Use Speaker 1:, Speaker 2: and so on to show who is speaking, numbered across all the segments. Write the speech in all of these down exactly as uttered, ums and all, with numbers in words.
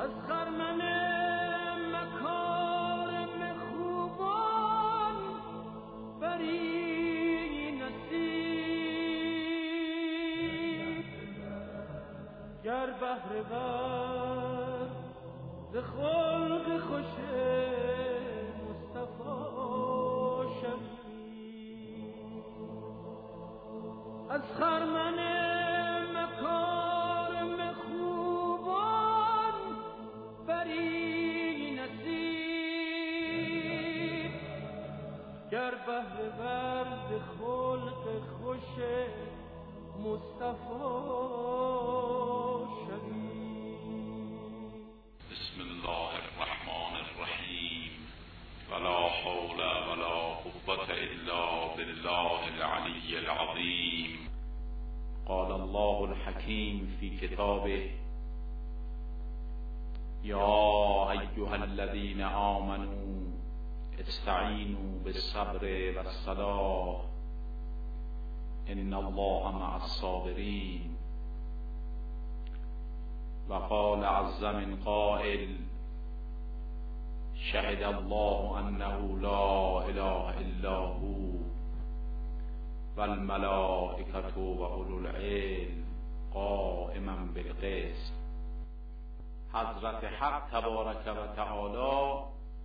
Speaker 1: از خرمن مکارم خوبان بری نصیب، گر بهره ور ز خلق خوش مصطفی شوی. از خرمن مکارم خوبان بری نصیب، گر بهره ور ز خلق خوش مصطفی شوی.
Speaker 2: بسم الله الرحمن الرحیم ولا حول ولا قوة الا بالله العلی العظیم. قال الله الحکیم فی کتابه یا ایها الذین آمنوا استعینوا بالصبر والصلاة ان الله مع الصابرین. وقال عز من قائل شهد الله انه لا اله الا هو والملائکة و اولو العلم قائما بالقسط. حضرت حق تبارک و تعالی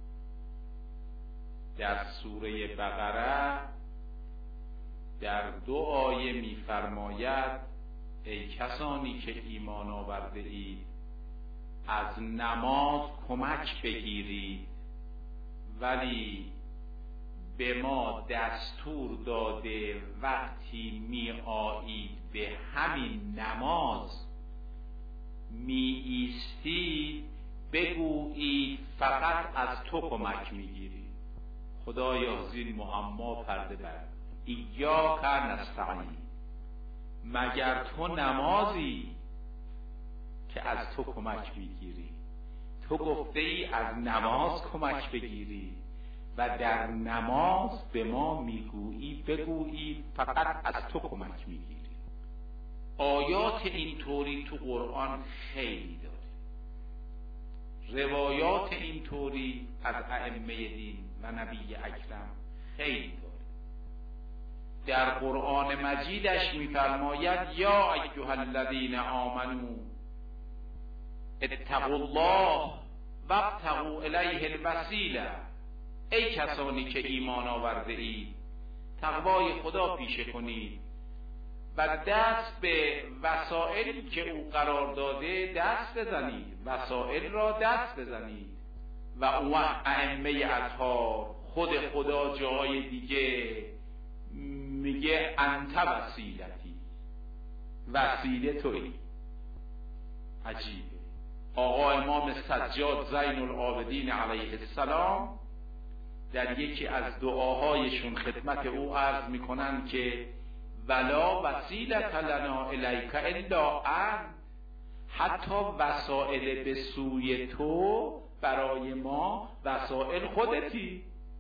Speaker 2: در سوره بقره در دو آیه می‌فرماید ای کسانی که ایمان آورده اید از نماز کمک بگیرید، ولی به ما دستور داده وقتی می آیید به همین نماز می ایستید بگویید فقط از تو کمک می گیرید. خدایا زین معما پرده بر. ایاک نستعین، مگر تو نمازی که از تو کمک میگیری؟ تو گفته ای از نماز کمک بگیری و در نماز به ما میگویی بگویی فقط از تو کمک میگیری. آیات اینطوری تو قرآن خیلی داره، روایات اینطوری از ائمه دین و نبی اکرم خیلی داره. در قرآن مجیدش میفرماید یا ایها الذین آمنوا اتقوا الله وابتغوا الیه الوسیله. ای کسانی که ایمان آورده اید تقوای خدا پیشه کنید و دست به وسائلی که او قرار داده دست بزنید، وسائل را دست بزنید. و اون ائمه اطهار خود خدا جای دیگه میگه انت وسیلتی، وسیله تویی. عجیبه. آقا امام سجاد زین العابدین علیه السلام در یکی از دعاهایشون خدمت او عرض میکنن که ولا وسیلت لنا الیک الا انت، حتی وسائل به سوی تو برای ما وسائل خودتی.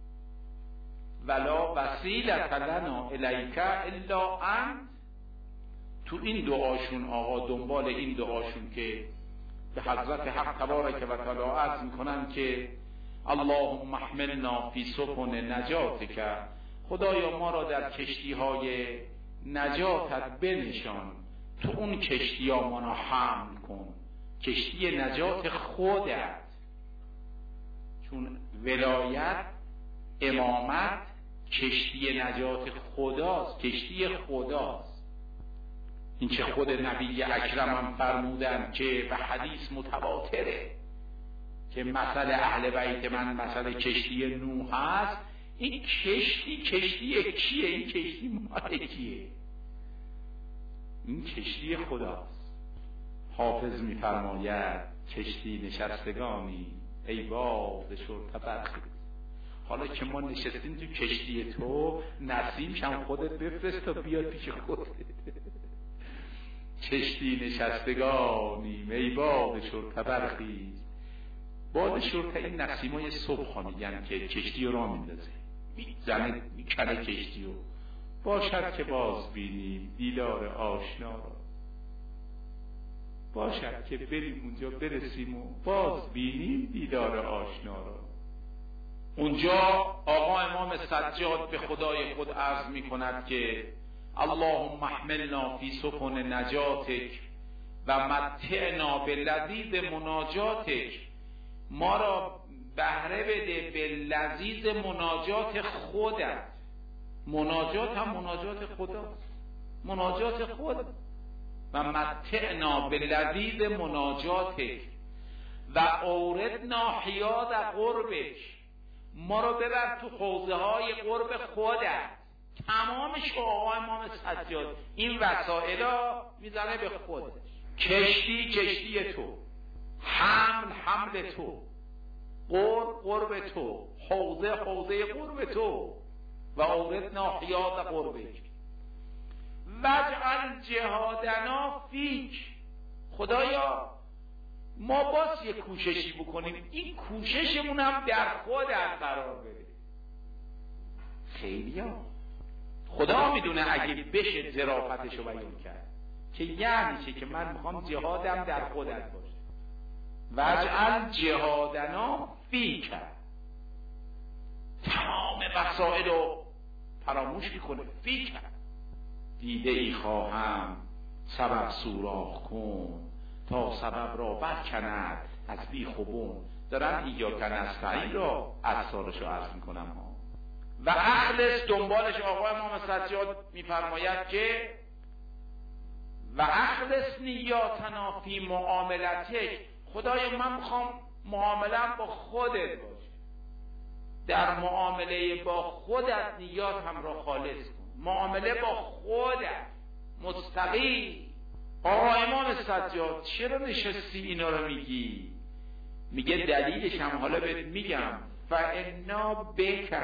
Speaker 2: ولا وسیلت لنا الیک الا انت. تو این دعاشون آقا دنبال این دعاشون که به حضرت حق تبارک و تعالی عرض میکنن که اللهم احملنا فی سفن نجاتک، خدایا ما را در کشتی های نجاتت بنشان، تو اون کشتی ها ما را حمل کن، کشتی نجات خودت. چون ولایت امامت کشتی نجات خداست، کشتی خداست. این چه خود نبی اکرم هم فرمودن که به حدیث متواتره که مثل اهل بیت من مثل کشتی نوح هست. این کشتی کشتی کیه؟ این کشتی مال کیه؟ این کشتی خداست. حافظ میفرماید کشتی نشستگانی ای باد شرطه برخیز. حالا که ما نشستیم تو کشتی تو، نسیم شم خودت بفرست تا بیاد پیش خودت. کشتی نشستگانی ای باد شرطه برخیز. باد شرطه این نسیمای صبح ها میگن که کشتی رو را میندازه، میزنه میکنه کشتی رو. باشد که باز بینیم دیدار آشنا را، باشد که بریم اونجا برسیم و باز بینیم دیدار آشنا را. اونجا آقا امام سجاد به خدای خود عرض می کند که اللهم احملنا فی سفن نجاتک و متعنا بلذیذ مناجاتک، ما را بهره بده به لذیذ مناجات خودت. مناجات هم مناجات خداست، مناجات خود. و متعنا بلذیذ مناجاتک و اوردنا حیاض قربک، ما رو ببر تو حوضه های قرب خودت. تمامش آقا امام سجاد این وسائل ها میزنه به خودش. کشتی کشتی تو، حمل حمل تو، قرب قرب تو، حوضه حوضه قرب تو. و اوردنا حیاض قربک وجعل جهادنا فیک، خدایا ما باز یک کوششی بکنیم، این کوششمون هم در خودت قرار بده. خیلی ها خدا میدونه اگه بشه ظرافتشو بیان کرد که یعنی چه، که من میخوام جهادم در خودت باشه. وجعل جهادنا فیک، تمام وسائل رو فراموش میکنه. فیک دیده ای خواهم سبب سوراخ کن تا سبب را برکند از بیخوبون. دارن ایاک نستعین را اثارش رو عرض میکنم ها. و اخلص دنبالش آقا امام سجاد میفرماید که و اخلص نیاتنا فی معاملتک، خدای من میخوام معاملم با خودت باشه، در معامله با خودت نیات هم را خالص کن، معامله با خودت مستقیم. آقا امام سجاد چرا نشستی اینا رو میگی؟ میگه دلیلش هم حالا بهت میگم. فانا بک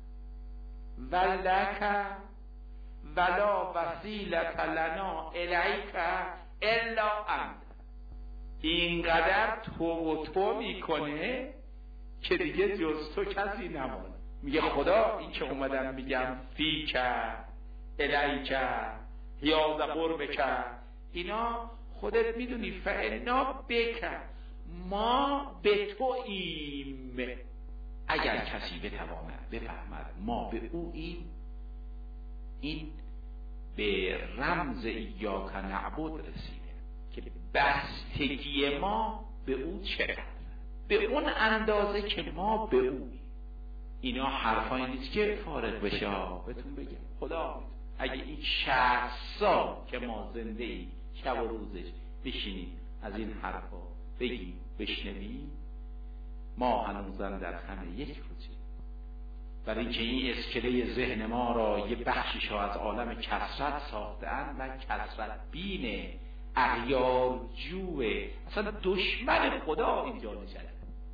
Speaker 2: ولک ولا وسیلة لنا الیک الا انت، اینقدر تو و تو میکنه که دیگه جز تو کسی نمونه. میگه خدا این که اومدم میگم فیک الیک حیاض قربک، اینا خودت میدونی. فانا بک، ما به تو ایم. اگر کسی بتواند بفهمد ما به او ایم، این به رمز ایاک نعبد رسیده که بستگی ما به او چقدر، به اون اندازه که ما به او ایم. اینا حرفایی نیست که فارغ بشه. بهتون بگم خدا اگه این شصت سال که ما زنده ای شب و روزش بشینیم از این حرفا بگیم بشنویم، ما هنوزن در همه یک روزی. برای اینکه این اسکله ذهن ما را یه بخشش از عالم کثرت ساختن و کثرت بین اغیار جوه، اصلا دشمن خدا اینجا نشده.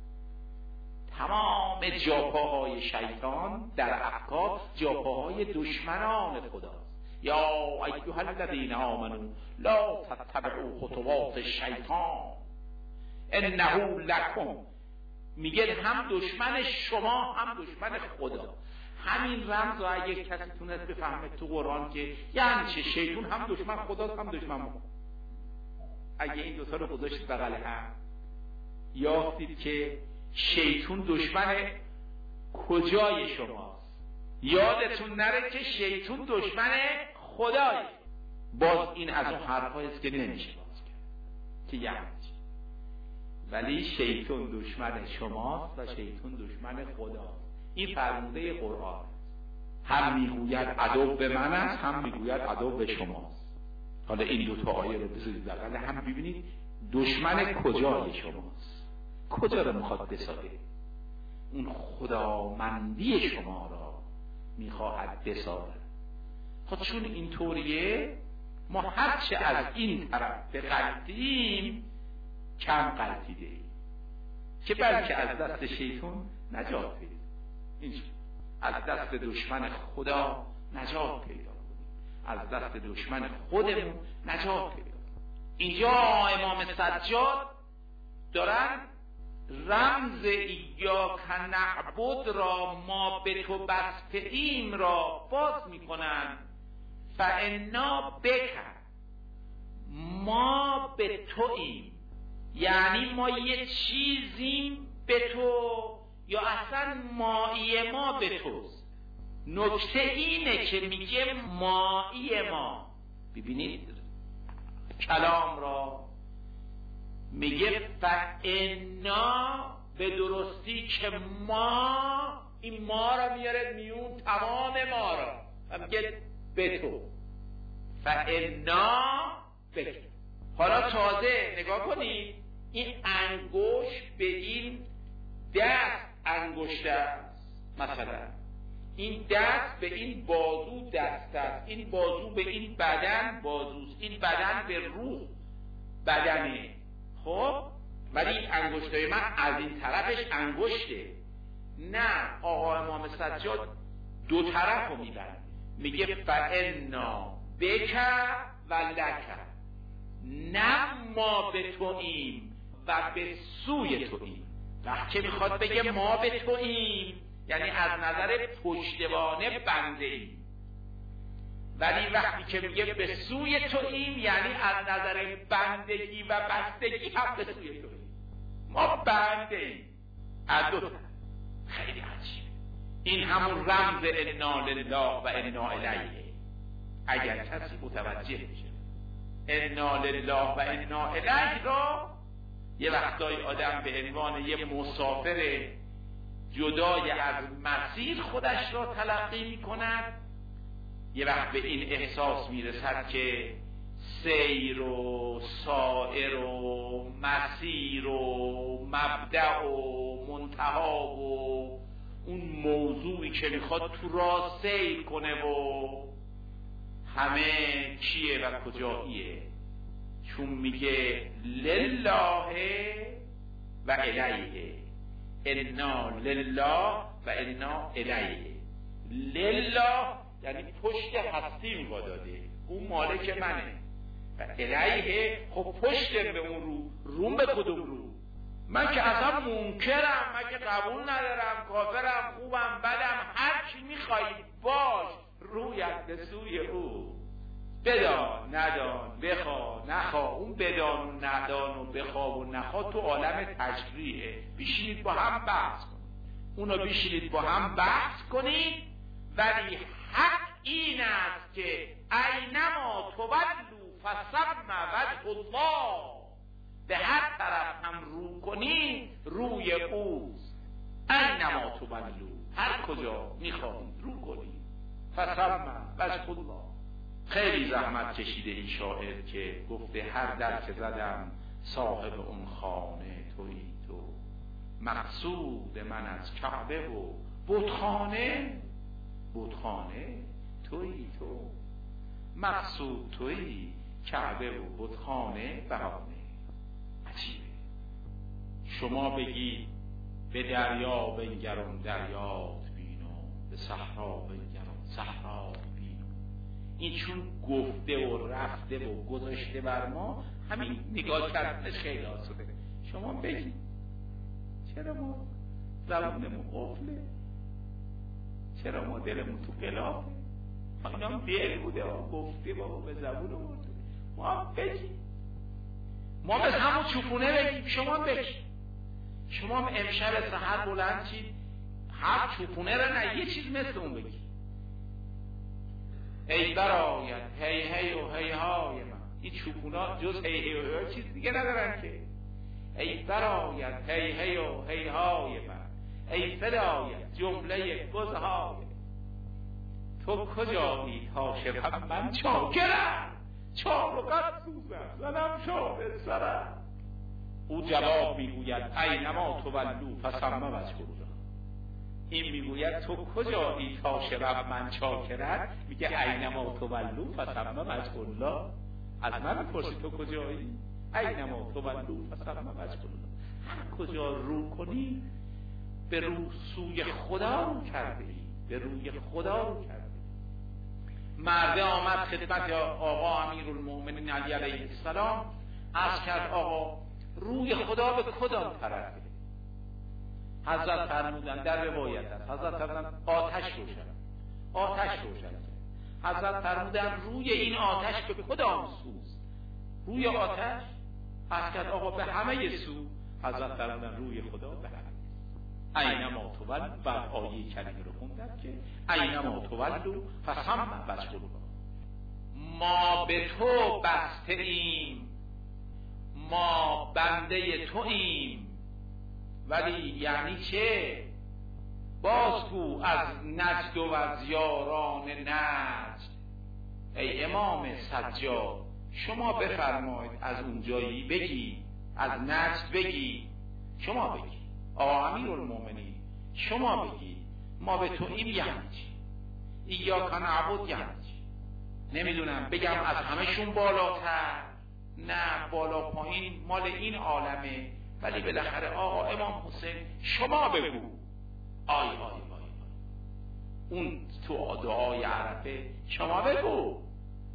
Speaker 2: تمام جاپاهای شیطان در افکار جاپاهای دشمنان خداست. یا ایها الذین آمنوا لا تتبعوا خطوات الشیطان انه لکم، میگه هم دشمن شما هم دشمن خدا. همین رمز رو اگه کسی تونست بفهمه تو قرآن که یعنی چه، شیطان هم دشمن خداست هم دشمن ما. اگه این دوتا رو گذاشتید بغل هم، یافتید که شیطان دشمن کجای شماست. یادتون نره که شیطان دشمن خدای. باز این از اون حرفایی است که نمیشه باز کرد که یعنی ولی شیطان دشمن شماست و شیطان دشمن خداست. این فرموده قرآن. هم میگوید عدو به من است، هم میگوید عدو به شماست. حالا این دو تا آیه رو بذارید بغل هم ببینید دشمن کجای شماست، کجا رو میخواد بسازه. اون خدامندی شما را میخواهد بسازه. خب چون این طوریه ما هرچه از این طرف به قلتیم کم قلتیده ایم که بلکه از دست شیطان نجات پیدا، از دست دشمن خدا نجات پیدا کنیم، از دست دشمن خودمون نجات پیدا کنیم. اینجا امام سجاد دارن رمز ایاک نعبد را ما به تو بسته ایم را باز میکنن. فانا بک، ما به توییم، یعنی ما یه چیزیم به تو، یا اصلا مایی ما به توست. نکته اینه که میگه مایی ما، ببینید کلام را میگه فانا، به درستی که ما، این ما را میاره میون تمام ما را و میگه به تو فانا به. حالا تازه نگاه کنید، این انگشت به این دست انگشت است، مثلا این دست به این بازو دست است، این بازو به این بدن بازوست، این بدن به روح بدنه. خب ولی این انگشتای من از این طرفش انگشته. نه، آقا امام سجاد دو طرف رو میبرد، میگه فانا بک و لک، نه ما به توییم و به سوی توییم. وقتی میخواد بگه ما به توییم یعنی از نظر پشتوانه بنده ایم، ولی وقتی که میگه به سوی توییم یعنی از نظر بندگی و بستگی هم به سوی توییم. ما بنده ایم از دو طرف. خیلی عجیبه. این همون رمز انا لله و انا الیه، اگر کسی متوجه بشه. انا لله و انا الیه را یه وقتای آدم به عنوان یه مسافر جدای از مسیر خودش را تلقی می کند، یه وقت به این احساس می رسد که سیر و سائر و مسیر و مبدأ و منتها و اون موضوعی که میخواد تو راه سیر کنه و همه چیه و کجاییه، چون میگه لله و الیه، انا لله و انا الیه. لله یعنی پشت هستی میباداده، اون مالک منه، و الیه خب پشت به اون رو، روم به کدوم رو؟ من که اصلا منکرم، من که قبول ندارم، کافرم، خوبم، بدم، هر چی میخوایی باش، رویت به سوی او. بدان ندان، بخوا نخوا، اون بدان و ندان و بخوا و نخوا تو عالم تشریعه. بیشینید با هم بحث کنید، اونا بیشینید با هم بحث کنید، ولی حق این است که اینما تولوا فثم وجه الله، به هر طرف هم رو کنید روی اوست. اینما تولوا، هر کجا میخواهید رو کنید، فثم وجه الله. خیلی زحمت کشیده این شاعر که گفته هر در که زدم صاحب اون خانه تویی تو، مقصود من از کعبه و بتخانه، بتخانه تویی تو، مقصود تویی، کعبه و بتخانه بهانه. عجیبه. شما بگید به دریا بنگرم دریات بینو، به صحرا بنگرم صحرا بینو. این چون گفته و رفته و گذاشته بر ما، همین نگاه کردنش خیلی آسوده. شما بگید چرا ما زبونمون قفله، چرا ما دلمون تو قلافه؟ اینا هم دل بوده و گفته بابا به زبون آورده. ما هم بگید، ما به همون چوپونه بگید، شما بگید. شما هم امشب سحر بلند چید، هر چوپونه را نه یه چیز مثل اون بگید. ای برایت هی هی و هی های من. این چوپونا جز هی هی و هی چیز دیگه ندارن که. ای برایت هی هی و هی های من، ای فدایت جمله گزهای. تو کجایی تا شبم من چاکرم، چار و قد سوزم زنم شاد سرم. او جواب میگوید اینما تولوا فثم وجه الله. این میگوید تو کجایی تا شبم من چاکرم، میگه اینما تولوا فثم وجه الله. از من میپرسی تو کجایی؟ اینما تولوا فثم وجه الله. هر کجا رو کنی به رو سوی خدا رو کرده ای، به روی خدا رو کرده. مرده آمد خدمت آقا امیرالمؤمنین علی علیه السلام، عرض کرد آقا روی خدا به کدام طرفه؟ حضرت فرمودند در روایت است، حضرت فرمودند آتش روشن، آتش روشن. حضرت فرمودند روی این آتش به کدام سوست؟ روی آتش از کرد آقا به همه سو حضرت فرمودن روی خدا به همه اینما تولوا بعد آیه کریمه رو خوندن که اینما تولوا فثم وجه الله. ما به تو بسته ایم، ما بنده تو ایم، ولی یعنی چه؟ بازگو از نجد و از یاران نجد. ای امام سجاد شما بفرمایید از اون جایی بگی، از نجد بگی، شما بگی، آقا امیرالمومنین شما بگی ما به تو ایم یعنی چی؟ ایاک نعبد یعنی چی؟ نمیدونم بگم از همشون بالاتر، نه بالا پایین مال این عالمه، ولی بالاخره آقا امام حسین شما بگو. آی آی آی اون تو دعای عرفه شما بگو،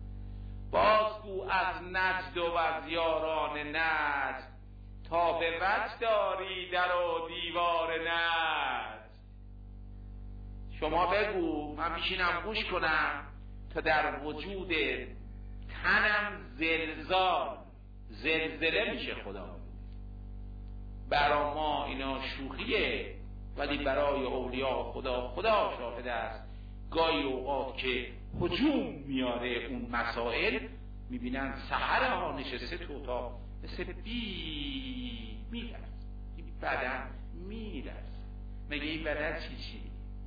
Speaker 2: بازگو از نجد و از یاران نجد، تا به وجه داری در و دیوار نجد. شما بگو من میشینم گوش کنم تا در وجود تنم زلزال زلزله میشه. خدا برا ما اینا شوخیه، ولی برای اولیاء خدا خدا شاهد است گاهی اوقات که هجوم میاره اون مسائل، میبینن سحر ها نشسته تو اتاق مثل بی میرست، این بدن میرست. مگه این بدن چی چی؟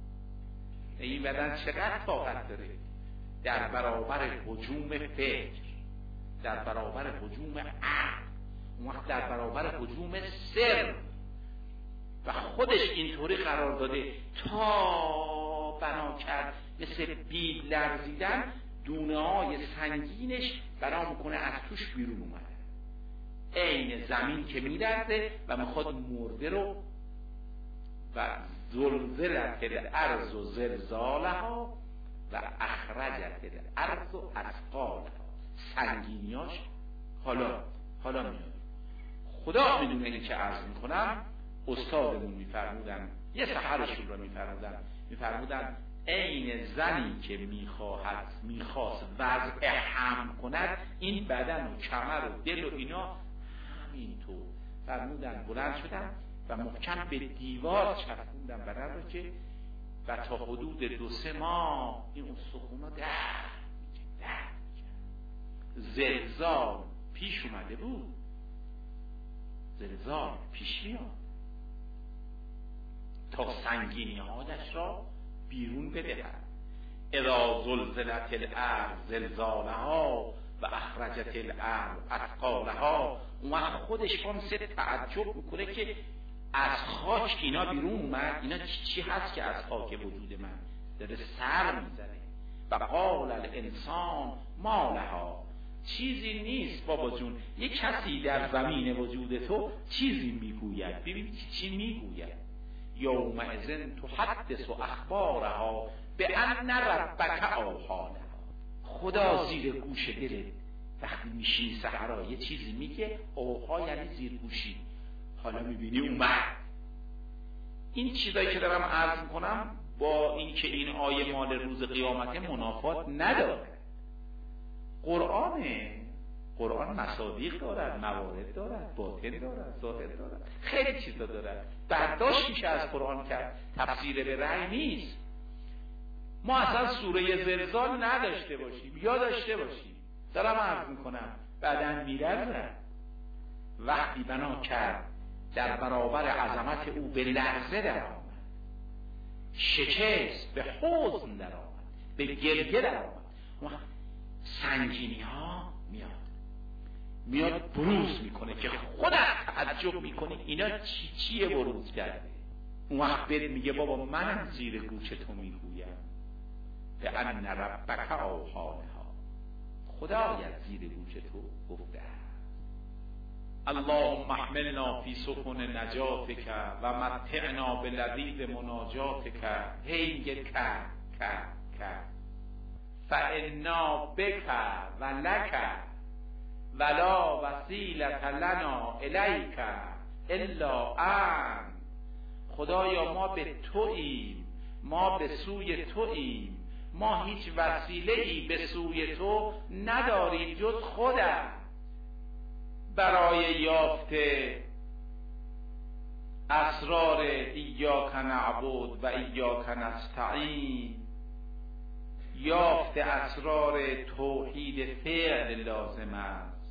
Speaker 2: مگه این بدن چقدر طاقت داره در برابر هجوم فکر، در برابر هجوم عقل، اون وقت در برابر هجوم سر، و خودش اینطوری قرار داده تا بنا کرد مثل بید لرزیدن دونه های سنگینش بنا میکنه از توش بیرون اومده، عین زمین که میلرزه و میخواد مرده رو. و زلزلت الارض و زلزالها و اخرجت الارض و اثقالها، سنگینیاش حالا حالا میاد. خدا میدونه این که عرض میکنم. استادمون میفرمودن یه سحرشون رو میفرمودن میفرمودن عین زنی که میخواهد میخواست وضع حمل کند این بدن و کمر و دل و اینا همینطور فرمودن بلند شدن و محکم به دیوار چسبوندن بدن رو که و تا حدود دو سه ماه این استخونا در در زلزال پیش اومده بود، زلزال پیش میاد تا سنگینی هایش را بیرون بدهد. اذا زلزلت الارض زلزالها و اخرجت الارض اثقالها. اون وقت خودش هم سه تعجب میکنه که از خاک اینا بیرون اومد، اینا چی هست که از خاک وجود من داره سر میزنه. و قال الانسان ما لها، چیزی نیست بابا جون، یک کسی در زمین وجود تو چیزی میگوید. ببین چی میگوید. یومئذ تحدث اخبارها بان ربک اوحی لها. خدا زیر گوش دلت وقتی میشی سحرا یه چیزی میگه، اوحا یعنی زیر گوشی. حالا میبینی اومد. این چیزایی که دارم عرض میکنم با اینکه این آیه مال روز قیامت منافات نداره. قرآنه، قرآن مصادیق دارد، موارد دارد، باطن دارد، ظاهر دارد، خیلی چیزا دارد. برداشت میشه از قرآن کرد، تفسیر به رأی نیست. ما اصلا سوره زلزال نداشته باشیم یا داشته باشیم، دارم عرض میکنم بعدن میرزد. وقتی بنا کرد در برابر عظمت او به لرزه در آمد، شکست، به حزن در آمد، به گریه در آمد. سنگینی ها میاد میاد بروز میکنه که خودت تعجب میکنی اینا چی چیه بروز کرده. اون وقت بهت میگه بابا منم زیر گوش تو میگویم به ان ربک اوحی لها، خدایت زیر گوش تو گفته. اللهم احملنا فی سفن نجاتک و متعنا بلذیذ مناجاتک. هی میگه که که که فانا بک و لک ولا وسیلة لنا الیک الا ان. خدایا ما به توییم، ما به سوی توییم، ما هیچ وسیله ای به سوی تو نداریم جز خودت. برای یافته اسرار ایاک نعبد و ایاک نستعین، یافته اسرار توحید فعل لازم است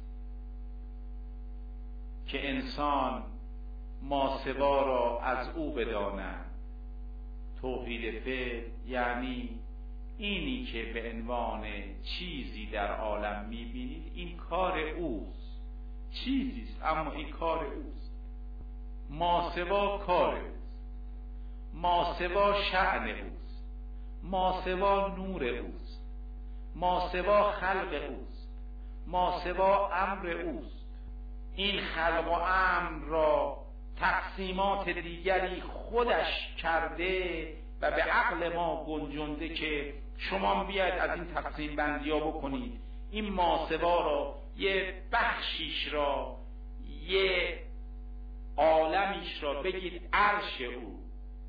Speaker 2: که انسان ماسوا را از او بداند. توحید فعل یعنی اینی که به عنوان چیزی در عالم میبینید این کار اوست، چیزیست اما این کار اوست. ماسوا کار اوست، ماسوا شأن اوست، ماسوا نور اوست، ماسوا خلق اوست، ماسوا امر اوست. این خلق و امر را تقسیمات دیگری خودش کرده و به عقل ما گنجونده که شما بیاید از این تقسیم بندی ها بکنید. این ماسوا را، یه بخشیش را، یه عالمیش را بگید عرش او،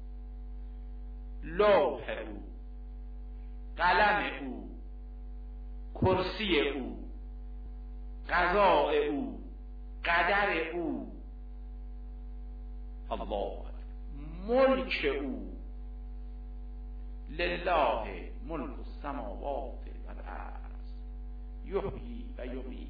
Speaker 2: لوح او، قلم او، کرسی او، قضاء او، قدر او، الله ملک او. لله ملک السماوات و الارض یحیی و یمیت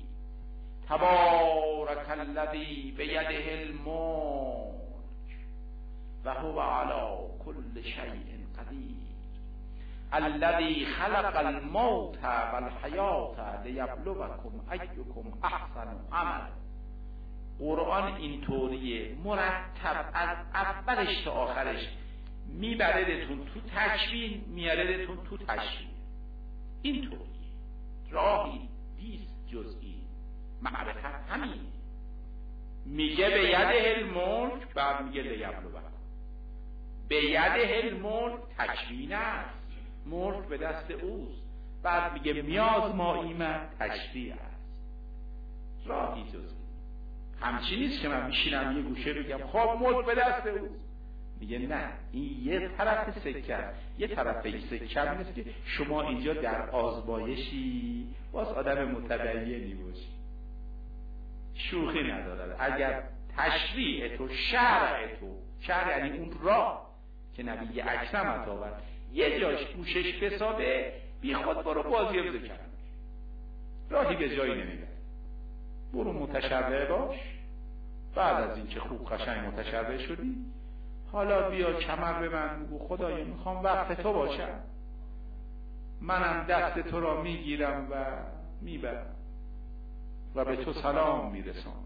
Speaker 2: تبارک الذی بیده الملک و هو علی کل شیء قدیر الذی خلق الموت و الحیات لیبلوکم ایکم احسن عملا. قرآن اینطوریه، مرتب از اولش تا آخرش میبردتون تو تکوین، میاردتون تو تشریح. اینطوریه، راهی نیست جز این. معرفت همین میگه به یده الملک، بعد میگه لیبلوکم. به یده الملک تکوین است، ملک به دست اوست، بعد میگه میازماییم، تشریح است. راهی جز این. همچی نیست که من میشینم یه گوشه بگم خب ملک به دست اوست. میگه نه، این یه طرف سکه، یه طرف سکه نیست که شما اینجا در آزمایشی باز آدم متدینی باشی. شوخی ندارد. اگر تشریع تو، شرع تو، شرع یعنی اون راه که نبی اکرم عطا آورد، یه جاش گوشش فساده، بی خود برو بازی بزن کرد، راهی به جایی نمیبره. برو متشرع باش. بعد از این که خوب قشنگ متشرع شدی، حالا بیا کمر به من بگو خدایا میخوام وقت تو باشم، منم دست تو را میگیرم و میبرم و به تو سلام میرسانم.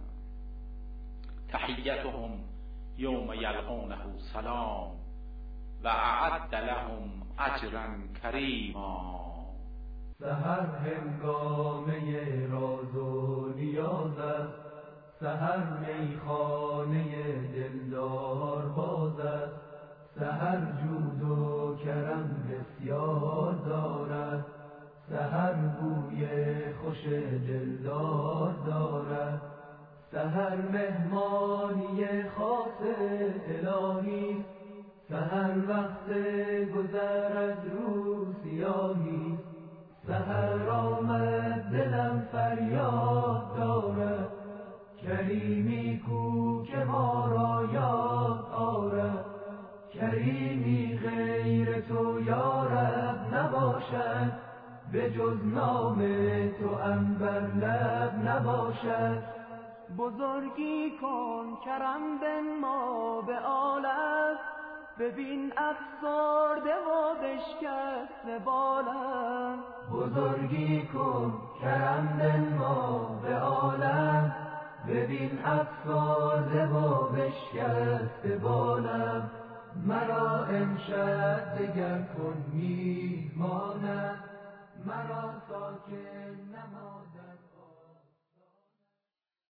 Speaker 2: تحیتهم یوم یلقونه سلام و اعد لهم اجرا کریما.
Speaker 1: سحر هنگامه راز و نیاز است، سحر میخانه دلدار باز است. سحر جود و کرم بسیار دارد، سحر بوی خوش دلدار دارد. سحر مهمانی خاص الهی، سحر وقت گذر از روز سیاهی. سحر آمد دلم فریاد دارد، کریمی کو که ما را یاد آرد. کریمی غیر تو یا رب نباشد، به جز نام تو عنبر لب نباشد. بزرگی کن کرم بنما به عالم، ببین افسرده و بشکسته بالم. بزرگی کن کرم بنما به عالم، ببین افسرده و بشکسته بالم. مرا امشب دگر کن میهمانم، مرا ساکن نما.